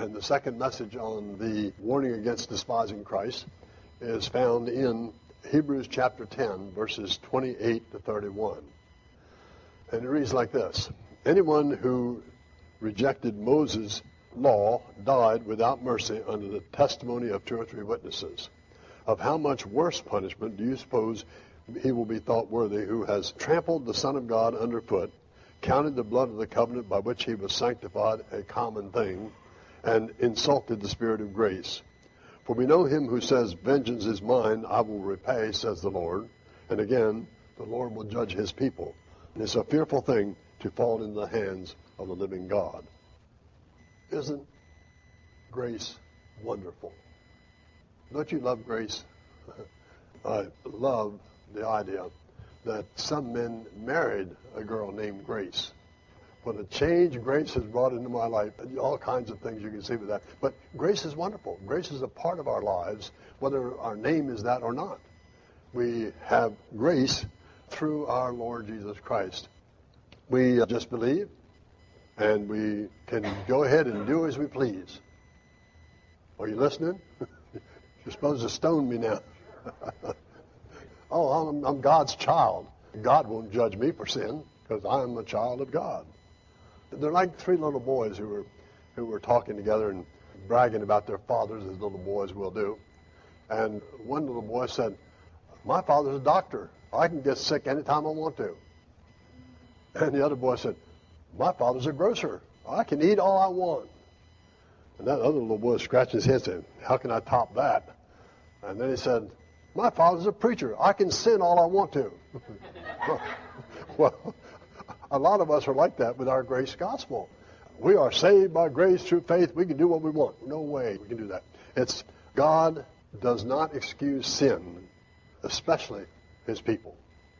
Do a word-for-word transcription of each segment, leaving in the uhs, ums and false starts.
And the second message on the warning against despising Christ is found in Hebrews chapter ten, verses twenty-eight to thirty-one. And it reads like this: anyone who rejected Moses' law died without mercy under the testimony of two or three witnesses. Of how much worse punishment do you suppose he will be thought worthy who has trampled the Son of God underfoot, counted the blood of the covenant by which he was sanctified a common thing, and insulted the Spirit of grace? For we know him who says, vengeance is mine, I will repay, says the Lord. And again, the Lord will judge his people. And it's a fearful thing to fall into the hands of the living God. Isn't grace wonderful? Don't you love grace? I love the idea that some men married a girl named Grace. What a change grace has brought into my life, and all kinds of things you can see with that. But grace is wonderful. Grace is a part of our lives, whether our name is that or not. We have grace through our Lord Jesus Christ. We just believe, and we can go ahead and do as we please. Are you listening? You're supposed to stone me now. oh, I'm, I'm God's child. God won't judge me for sin because I'm a child of God. They're like three little boys who were who were talking together and bragging about their fathers, as little boys will do. And one little boy said, my father's a doctor. I can get sick anytime I want to. And the other boy said, my father's a grocer. I can eat all I want. And that other little boy scratched his head and said, how can I top that? And then he said, my father's a preacher. I can sin all I want to. Well, a lot of us are like that with our grace gospel. We are saved by grace through faith. We can do what we want. No way we can do that. It's God does not excuse sin, especially his people.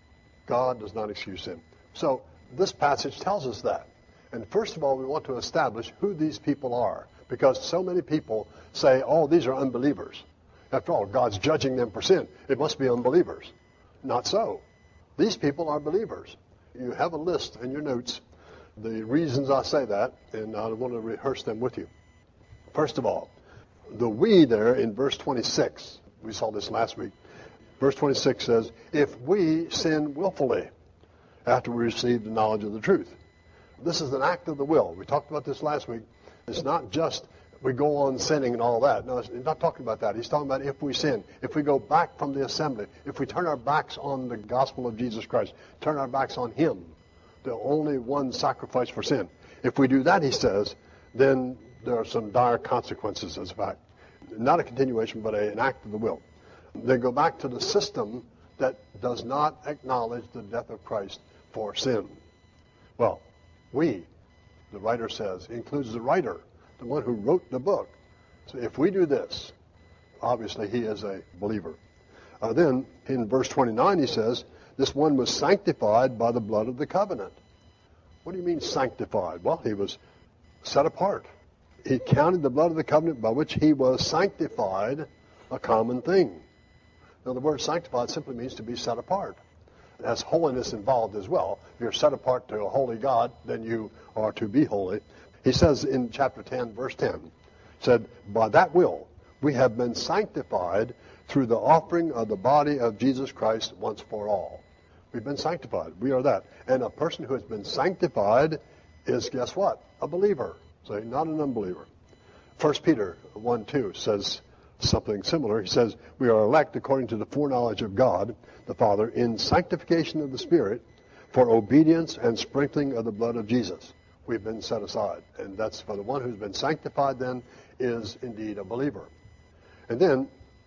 God does not excuse sin. So this passage tells us that. And first of all, we want to establish who these people are, because so many people say, oh, these are unbelievers. After all, God's judging them for sin. It must be unbelievers. Not so. These people are believers. You have a list in your notes, the reasons I say that, and I want to rehearse them with you. First of all, the we there in verse twenty-six, we saw this last week. Verse twenty-six says, if we sin willfully after we receive the knowledge of the truth. This is an act of the will. We talked about this last week. It's not just we go on sinning and all that. No, he's not talking about that. He's talking about if we sin, if we go back from the assembly, if we turn our backs on the gospel of Jesus Christ, turn our backs on him, the only one sacrifice for sin. If we do that, he says, then there are some dire consequences as a fact. Not a continuation, but a, an act of the will. They go back to the system that does not acknowledge the death of Christ for sin. Well, we, the writer says, includes the writer, the one who wrote the book. So if we do this, obviously he is a believer. Uh, then in verse twenty-nine he says, this one was sanctified by the blood of the covenant. What do you mean sanctified? Well, he was set apart. He counted the blood of the covenant by which he was sanctified a common thing. Now the word sanctified simply means to be set apart. It has holiness involved as well. If you're set apart to a holy God, then you are to be holy. He says in chapter ten, verse ten, said, by that will we have been sanctified through the offering of the body of Jesus Christ once for all. We've been sanctified. We are that. And a person who has been sanctified is, guess what? A believer. So not an unbeliever. First Peter one two says something similar. He says, we are elect according to the foreknowledge of God, the Father, in sanctification of the Spirit, for obedience and sprinkling of the blood of Jesus. We've been set aside. And that's for the one who's been sanctified then is indeed a believer. And then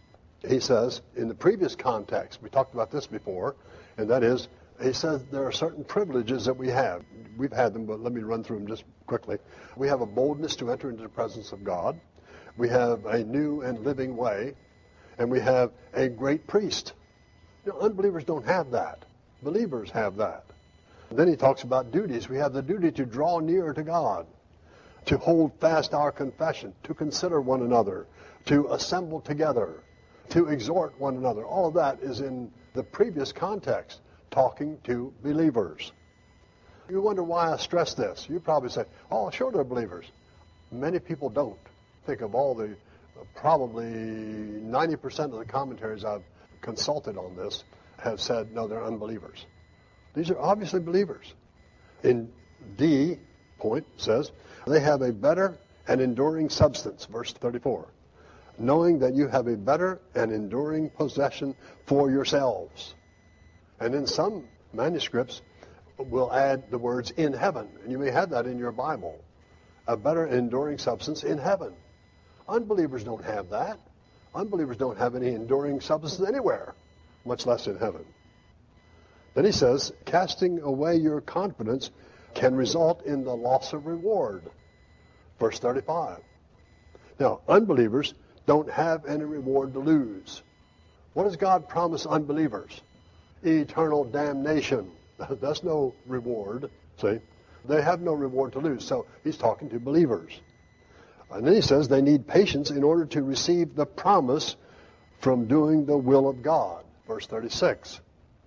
he says, in the previous context, we talked about this before, and that is, he says there are certain privileges that we have. We've had them, but let me run through them just quickly. We have a boldness to enter into the presence of God. We have a new and living way. And we have a great priest. You know, unbelievers don't have that. Believers have that. Then he talks about duties. We have the duty to draw near to God, to hold fast our confession, to consider one another, to assemble together, to exhort one another. All of that is in the previous context, talking to believers. You wonder why I stress this. You probably say, oh, sure they're believers. Many people don't. think of all the, uh, probably ninety percent of the commentaries I've consulted on this have said, no, they're unbelievers. These are obviously believers. In D point says, they have a better and enduring substance, verse thirty-four, knowing that you have a better and enduring possession for yourselves. And in some manuscripts will add the words in heaven, and you may have that in your Bible, a better and enduring substance in heaven. Unbelievers don't have that. Unbelievers don't have any enduring substance anywhere, much less in heaven. Then he says, casting away your confidence can result in the loss of reward. Verse thirty-five. Now, unbelievers don't have any reward to lose. What does God promise unbelievers? Eternal damnation. That's no reward, see? They have no reward to lose. So he's talking to believers. And then he says they need patience in order to receive the promise from doing the will of God. Verse thirty-six.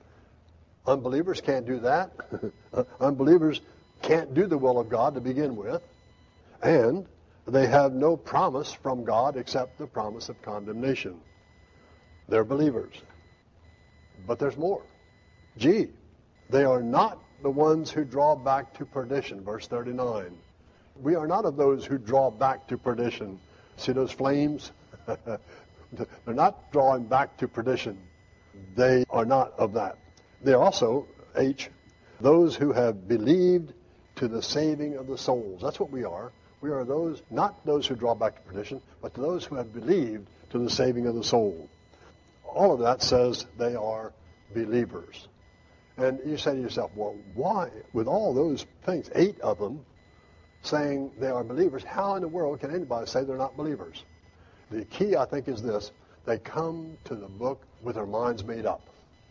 Unbelievers can't do that. Unbelievers can't do the will of God to begin with. And they have no promise from God except the promise of condemnation. They're believers. But there's more. G, they are not the ones who draw back to perdition. Verse thirty-nine. We are not of those who draw back to perdition. See those flames? They're not drawing back to perdition. They are not of that. They're also, H, those who have believed to the saving of the souls. That's what we are. We are those, not those who draw back to perdition, but to those who have believed to the saving of the soul. All of that says they are believers. And you say to yourself, well, why, with all those things, eight of them, saying they are believers, how in the world can anybody say they're not believers? The key, I think, is this. They come to the book with their minds made up.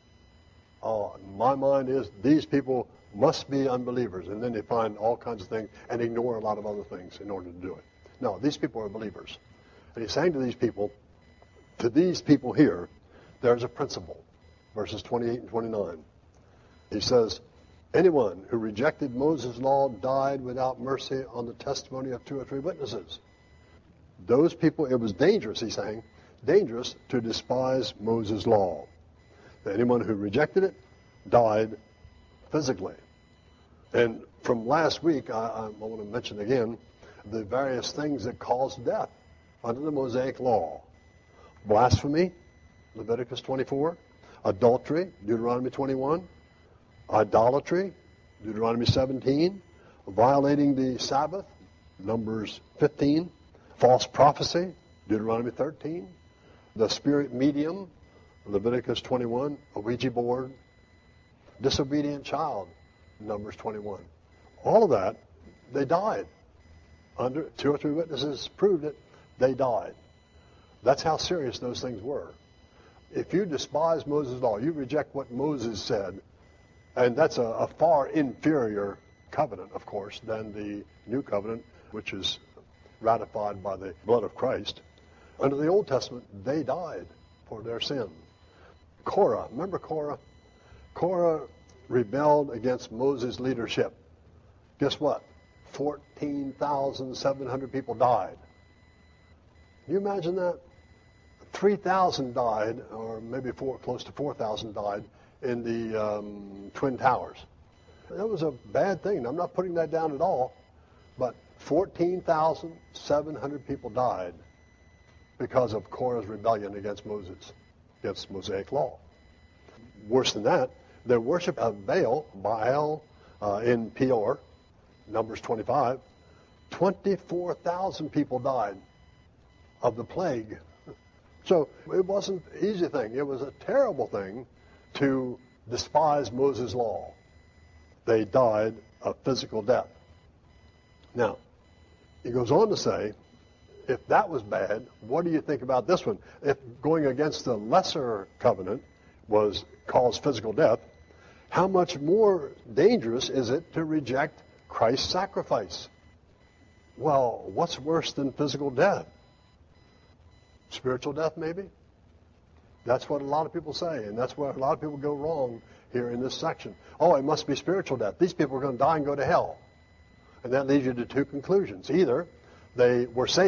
Oh, my mind is these people must be unbelievers. And then they find all kinds of things and ignore a lot of other things in order to do it. No, these people are believers. And he's saying to these people, to these people here, there's a principle. Verses twenty-eight and twenty-nine. He says, anyone who rejected Moses' law died without mercy on the testimony of two or three witnesses. Those people, it was dangerous, he's saying, dangerous to despise Moses' law. Anyone who rejected it died physically. And from last week, I, I want to mention again the various things that cause death under the Mosaic law. Blasphemy, Leviticus twenty-four. Adultery, Deuteronomy twenty-one. Idolatry, Deuteronomy seventeen. Violating the Sabbath, Numbers fifteen. False prophecy, Deuteronomy thirteen. The spirit medium, Leviticus twenty-one. A Ouija board. Disobedient child, Numbers twenty-one. All of that, they died. Under two or three witnesses proved it, they died. That's how serious those things were. If you despise Moses' law, you reject what Moses said, and that's a, a far inferior covenant, of course, than the new covenant, which is ratified by the blood of Christ. Under the Old Testament, they died for their sin. Korah, remember Korah? Korah rebelled against Moses' leadership. Guess what? fourteen thousand seven hundred people died. Can you imagine that? three thousand died, or maybe four, close to four thousand died in the um, Twin Towers. That was a bad thing. I'm not putting that down at all, but fourteen thousand seven hundred people died because of Korah's rebellion against Moses, against Mosaic law. Worse than that, their worship of Baal, Baal uh, in Peor, Numbers twenty-five, twenty-four thousand people died of the plague. So it wasn't an easy thing. It was a terrible thing to despise Moses' law. They died a physical death. Now, he goes on to say, if that was bad, what do you think about this one? If going against the lesser covenant was caused physical death, how much more dangerous is it to reject Christ's sacrifice? Well, what's worse than physical death? Spiritual death, maybe? That's what a lot of people say, and that's where a lot of people go wrong here in this section. Oh, it must be spiritual death. These people are going to die and go to hell. And that leads you to two conclusions. Either they were saved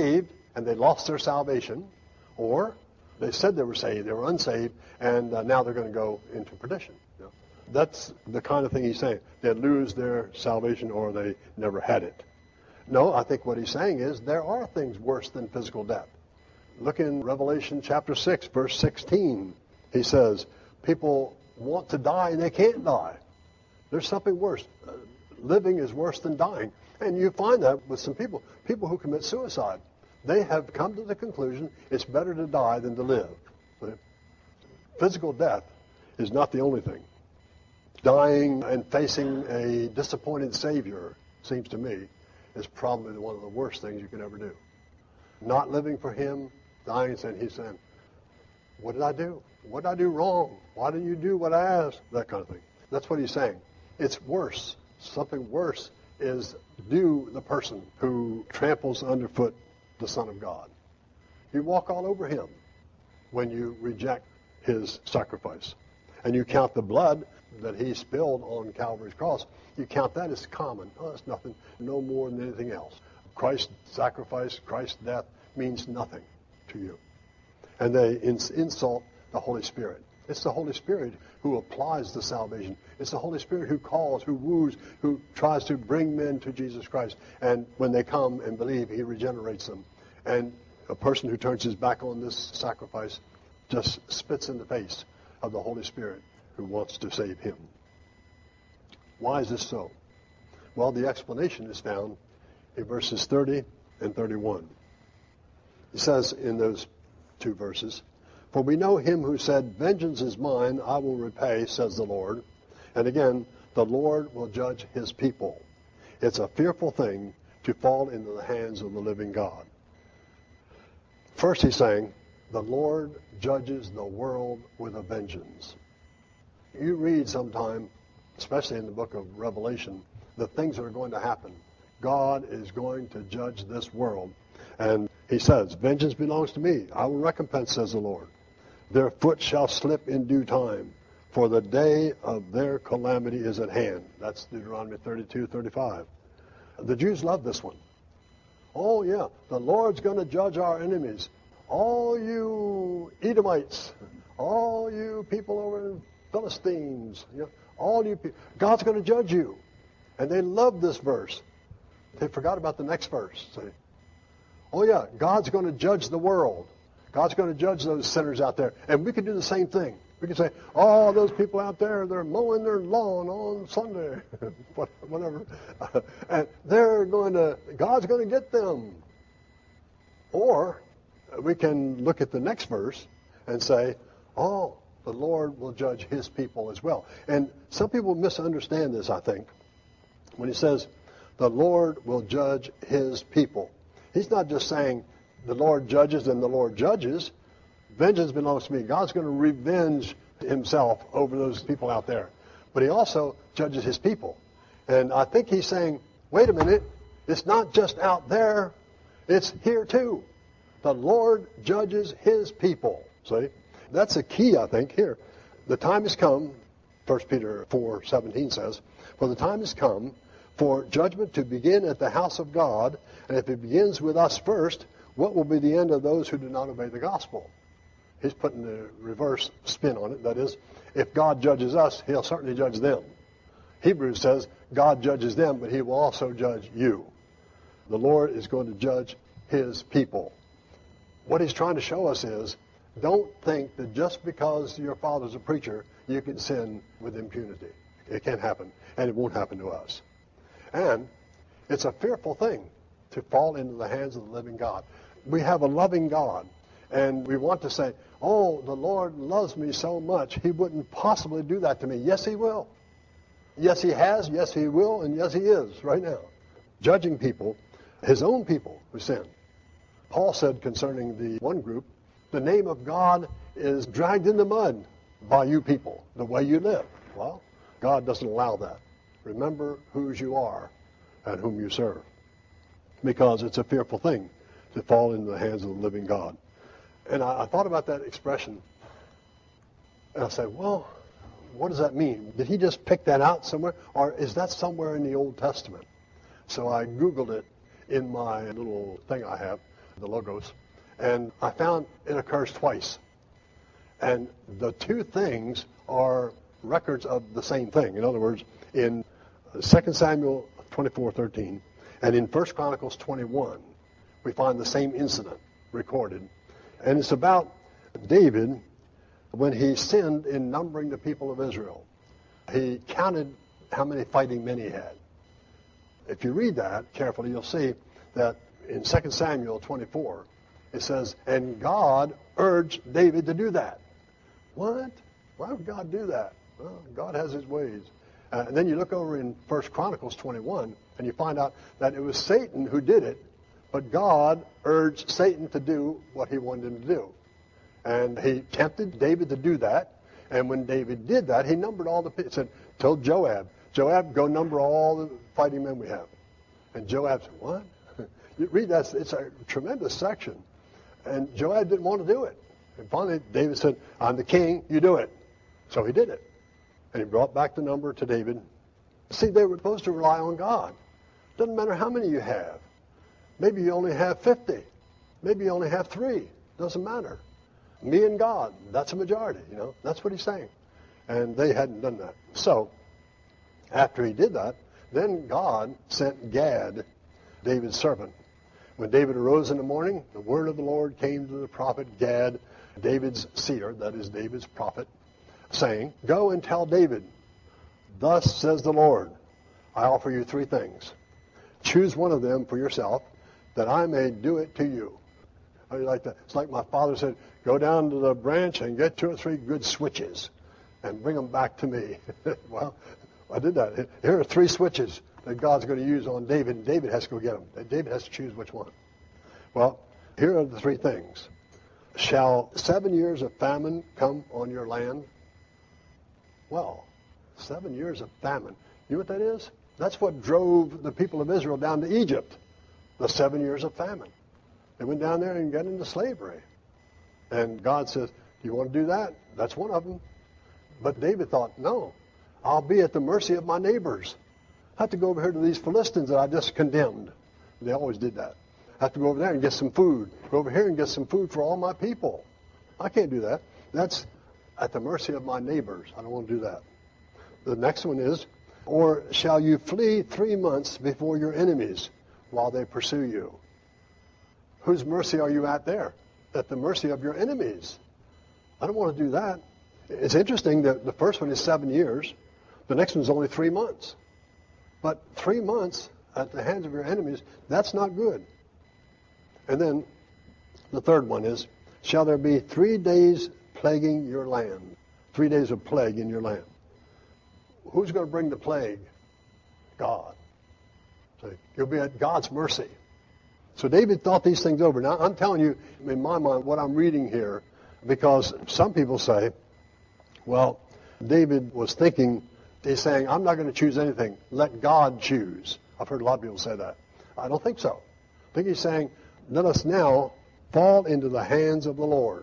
and they lost their salvation, or they said they were saved, they were unsaved, and uh, now they're going to go into perdition. You know? That's the kind of thing he's saying. They lose their salvation or they never had it. No, I think what he's saying is there are things worse than physical death. Look in Revelation chapter six, verse sixteen. He says, people want to die and they can't die. There's something worse. Uh, living is worse than dying. And you find that with some people. People who commit suicide. They have come to the conclusion it's better to die than to live. Right? Physical death is not the only thing. Dying and facing a disappointed Savior, seems to me, is probably one of the worst things you can ever do. Not living for Him, dying and saying, He's saying, what did I do? What did I do wrong? Why didn't you do what I asked? That kind of thing. That's what he's saying. It's worse. Something worse is due the person who tramples underfoot the Son of God. You walk all over Him when you reject His sacrifice. And you count the blood that He spilled on Calvary's cross, you count that as common. Oh, it's nothing, no more than anything else. Christ's sacrifice, Christ's death means nothing to you. And they ins- insult the Holy Spirit. It's the Holy Spirit who applies the salvation. It's the Holy Spirit who calls, who woos, who tries to bring men to Jesus Christ. And when they come and believe, He regenerates them. And a person who turns his back on this sacrifice just spits in the face of the Holy Spirit who wants to save him. Why is this so? Well, the explanation is found in verses thirty and thirty-one. It says in those two verses, for we know Him who said, vengeance is mine, I will repay, says the Lord. And again, the Lord will judge His people. It's a fearful thing to fall into the hands of the living God. First he's saying, the Lord judges the world with a vengeance. You read sometime, especially in the book of Revelation, the things that are going to happen. God is going to judge this world. And He says, vengeance belongs to me. I will recompense, says the Lord. Their foot shall slip in due time, for the day of their calamity is at hand. That's Deuteronomy thirty-two, thirty-five. The Jews love this one. Oh, yeah, the Lord's going to judge our enemies. All you Edomites, all you people over in Philistines, you know, all you people, God's going to judge you. And they love this verse. They forgot about the next verse. See? Oh, yeah, God's going to judge the world. God's going to judge those sinners out there. And we can do the same thing. We can say, oh, those people out there, they're mowing their lawn on Sunday, whatever. And they're going to, God's going to get them. Or we can look at the next verse and say, oh, the Lord will judge His people as well. And some people misunderstand this, I think, when He says, the Lord will judge His people. He's not just saying, the Lord judges and the Lord judges. Vengeance belongs to me. God's going to revenge Himself over those people out there. But He also judges His people. And I think He's saying, wait a minute, it's not just out there, it's here too. The Lord judges His people. See? That's a key, I think, here. The time has come, First Peter four seventeen says, for the time has come for judgment to begin at the house of God, and if it begins with us first, what will be the end of those who do not obey the gospel? He's putting the reverse spin on it. That is, if God judges us, He'll certainly judge them. Hebrews says God judges them, but He will also judge you. The Lord is going to judge His people. What He's trying to show us is, don't think that just because your father's a preacher, you can sin with impunity. It can't happen, and it won't happen to us. And it's a fearful thing to fall into the hands of the living God. We have a loving God, and we want to say, oh, the Lord loves me so much, He wouldn't possibly do that to me. Yes, He will. Yes, He has, yes, He will, and yes, He is right now. Judging people, His own people who sin. Paul said concerning the one group, the name of God is dragged in the mud by you people, the way you live. Well, God doesn't allow that. Remember whose you are and whom you serve. Because it's a fearful thing to fall into the hands of the living God. And I, I thought about that expression. And I said, well, what does that mean? Did he just pick that out somewhere? Or is that somewhere in the Old Testament? So I Googled it in my little thing I have, the Logos, and I found it occurs twice. And the two things are records of the same thing. In other words, in Second Samuel twenty-four thirteen and in First Chronicles twenty-one, we find the same incident recorded. And it's about David when he sinned in numbering the people of Israel. He counted how many fighting men he had. If you read that carefully, you'll see that in Second Samuel twenty-four, it says, and God urged David to do that. What? Why would God do that? Well, God has his ways. Uh, and then you look over in First Chronicles twenty-one, and you find out that it was Satan who did it, but God urged Satan to do what he wanted him to do. And he tempted David to do that. And when David did that, he numbered all the people. Said, told Joab, Joab, go number all the fighting men we have. And Joab said, what? You read that, it's a tremendous section. And Joab didn't want to do it. And finally, David said, I'm the king, you do it. So he did it. And he brought back the number to David. See, they were supposed to rely on God. Doesn't matter how many you have. Maybe you only have fifty. Maybe you only have three. Doesn't matter. Me and God, that's a majority, you know. That's what he's saying. And they hadn't done that. So, after he did that, then God sent Gad, David's servant. When David arose in the morning, the word of the Lord came to the prophet Gad, David's seer, that is David's prophet, saying, go and tell David, thus says the Lord, I offer you three things. Choose one of them for yourself, that I may do it to you. How do you like that? It's like my father said, go down to the branch and get two or three good switches and bring them back to me. Well, I did that. Here are three switches that God's going to use on David, and David has to go get them. David has to choose which one. Well, here are the three things. Shall seven years of famine come on your land? Well, seven years of famine. You know what that is? That's what drove the people of Israel down to Egypt, the seven years of famine. They went down there and got into slavery. And God says, do you want to do that? That's one of them. But David thought, no, I'll be at the mercy of my neighbors. I have to go over here to these Philistines that I just condemned. They always did that. I have to go over there and get some food. Go over here and get some food for all my people. I can't do that. That's at the mercy of my neighbors. I don't want to do that. The next one is, or shall you flee three months before your enemies while they pursue you? Whose mercy are you at there? At the mercy of your enemies. I don't want to do that. It's interesting that the first one is seven years. The next one is only three months. But three months at the hands of your enemies, that's not good. And then the third one is, shall there be three days plaguing your land? Three days of plague in your land. Who's going to bring the plague? God. So you'll be at God's mercy. So David thought these things over. Now, I'm telling you, in my mind, what I'm reading here, because some people say, well, David was thinking, he's saying, I'm not going to choose anything. Let God choose. I've heard a lot of people say that. I don't think so. I think he's saying, let us now fall into the hands of the Lord.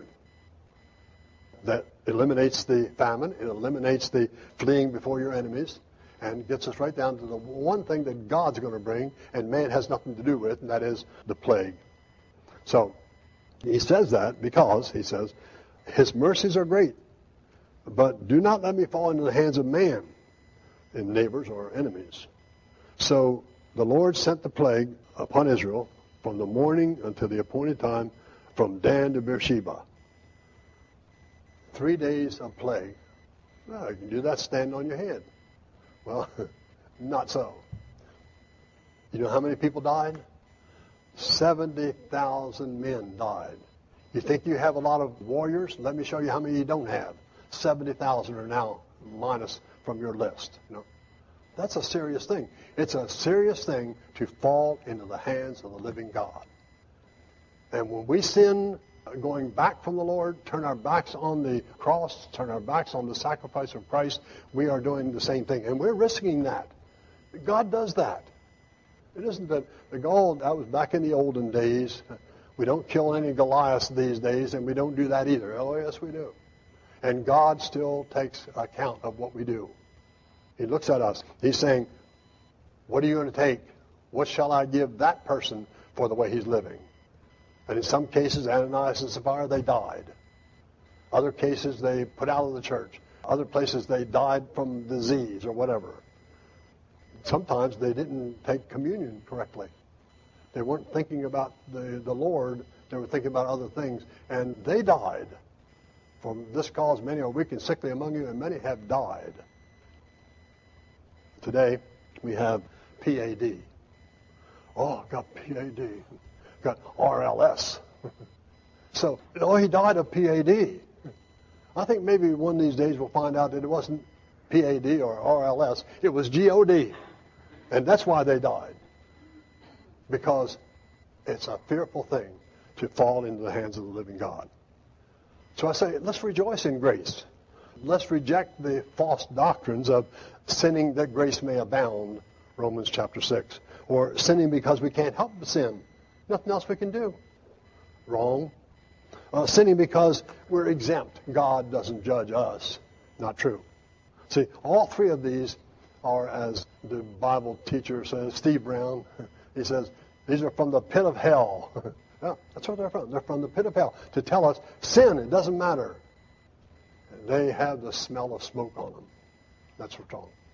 That eliminates the famine. It eliminates the fleeing before your enemies. And gets us right down to the one thing that God's going to bring, and man has nothing to do with, and that is the plague. So he says that because, he says, his mercies are great, but do not let me fall into the hands of man, in neighbors or enemies. So the Lord sent the plague upon Israel from the morning until the appointed time, from Dan to Beersheba. Three days of plague. Well, you can do that standing on your head. Well, not so. You know how many people died? seventy thousand men died. You think you have a lot of warriors? Let me show you how many you don't have. seventy thousand are now minus from your list. You know, that's a serious thing. It's a serious thing to fall into the hands of the living God. And when we sin, going back from the Lord, turn our backs on the cross, turn our backs on the sacrifice of Christ, we are doing the same thing. And we're risking that. God does that. It isn't that the goal, that was back in the olden days. We don't kill any Goliaths these days, and we don't do that either. Oh, yes, we do. And God still takes account of what we do. He looks at us. He's saying, what are you going to take? What shall I give that person for the way he's living? And in some cases, Ananias and Sapphira, they died. Other cases, they put out of the church. Other places, they died from disease or whatever. Sometimes they didn't take communion correctly. They weren't thinking about the, the Lord. They were thinking about other things. And they died. From this cause, many are weak and sickly among you, and many have died. Today, we have P A D. Oh, got P A D. Got R L S. So, oh, he died of P A D. I think maybe one of these days we'll find out that it wasn't P A D or R L S. It was G O D. And that's why they died. Because it's a fearful thing to fall into the hands of the living God. So I say, let's rejoice in grace. Let's reject the false doctrines of sinning that grace may abound, Romans chapter six. Or sinning because we can't help but sin. Nothing else we can do. Wrong. Uh, sinning because we're exempt. God doesn't judge us. Not true. See, all three of these are, as the Bible teacher says, Steve Brown, he says, these are from the pit of hell. Yeah, that's where they're from. They're from the pit of hell to tell us sin, it doesn't matter. They have the smell of smoke on them. That's what's wrong.